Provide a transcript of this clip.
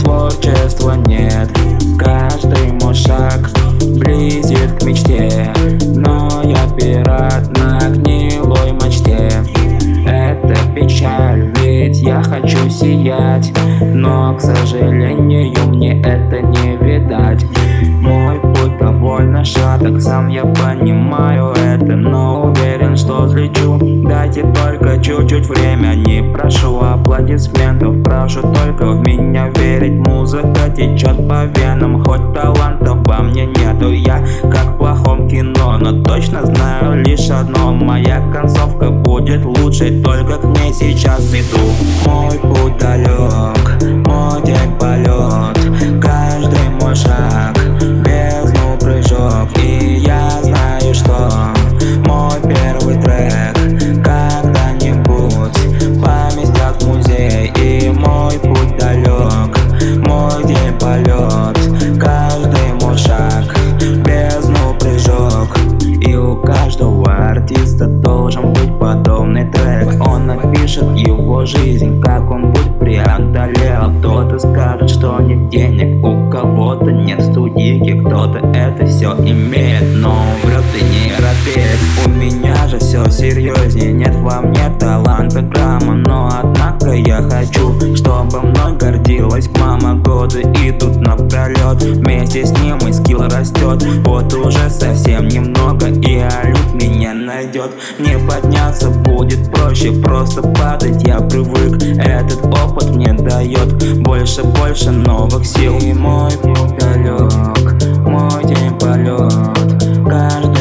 творчества нет. Каждый мой шаг близит к мечте, но я пират на гнилой мачте. Это печаль, ведь я хочу сиять, но, к сожалению, мне это не видать. Мой путь довольно шаток, сам я понимаю это, но уверен, что взлечу. Дайте только чуть-чуть время, не прошу аплодисментов, прошу только в меня верить. Музыка течет по венам, хоть таланта во мне нету. Я как в плохом кино, но точно знаю лишь одно: моя концовка будет лучшей, только к ней сейчас иду. Мой путь далек, мой день полет, каждый мой шаг бездну прыжок. И я знаю, что мой первый трек когда-нибудь поместят в музей. И мой путь далек, мой день полет, каждый мой шаг бездну прыжок. И у каждого артиста должен быть подобный трек. Он напишет его жизнь, как он путь преодолел. Кто-то скажет, что нет денег, у кого-то нет студийки, кто-то это все имеет, но врет и не робеет. У меня же все серьезнее, нет во мне таланта грамма, но однако я хочу, чтобы мной гордилась мама. Годы идут напролет, вместе с ним и скилл растет. Вот уже совсем немного, и алют меня найдет. Не подняться будет проще, просто падать я привык. Этот опыт мне дает больше новых сил. И мой путь далек, мой день полет, каждый